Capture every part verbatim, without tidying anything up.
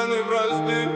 пацаны просты.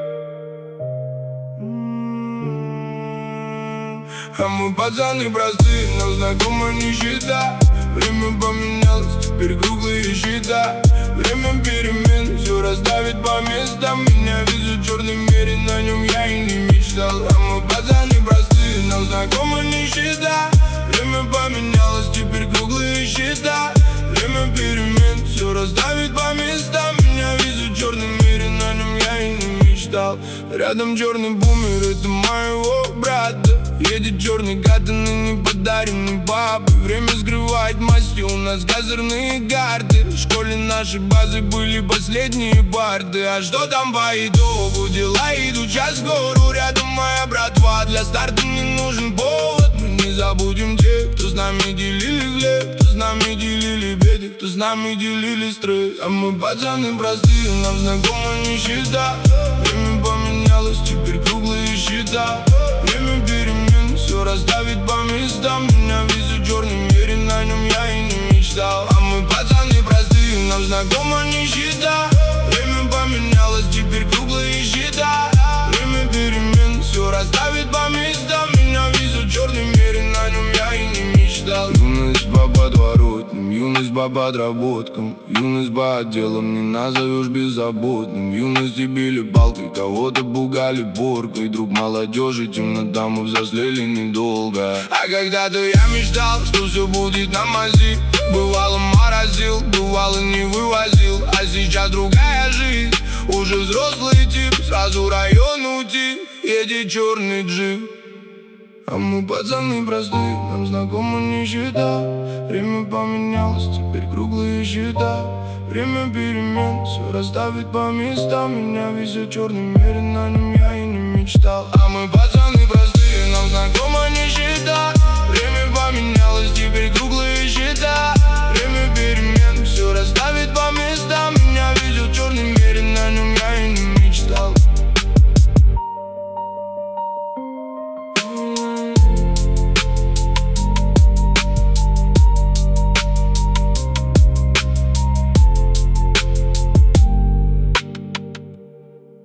А мы пацаны просты, нам знакома нищета. Время поменялось, теперь круглые счета. Время перемен, все расставит по местам. Меня везет черный мерин, на нем я и не мечтал. А мы пацаны просты, нам знакома нищета. Время поменялось, теперь круглые счета. Время перемен, все расставит по местам. Меня везет черный мерин, на нем я и не мечтал. Рядом черный бумер, это моего брата. Едет черный катан и неподаренный бабы. Время скрывает масти, у нас козырные карты. В школе нашей базы были последние парты. А что там по итогу? Дела идут час в гору. Рядом моя братва, для старта не нужен повод. Мы не забудем тех, кто с нами делили хлеб, кто с нами делили беды, кто с нами делили стресс. А мы пацаны простые, нам знакома нищета. Время поменялось, теперь круглые счета. Время перемен, все расставит по местам. Меня везет черный мерин, на нем я и не мечтал. А мы пацаны простые, нам знакома нищета. Время поменялось, теперь круглые счета. Время перемен, все расставит по местам. Меня везет черный мерин, на нем я и не мечтал. Юность по подворотням, юность по подработкам, юность по отделам не назовешь беззаботным. В юности били палкой, кого-то пугали поркой. Друг молодежи, темнота, мы взрослели недолго. А когда-то я мечтал, что все будет на мази. Бывало морозил, бывало не вывозил. А сейчас другая жизнь, уже взрослый тип. Сразу район уйти, едет черный джип. А мы пацаны простые, нам знакома нищета. Время поменялось, теперь круглые счета. Время перемен, все расставит по местам. Меня везет черный мерин, на нем я и не мечтал. А мы пацаны простые, нам знакома нищета. Время поменялось, теперь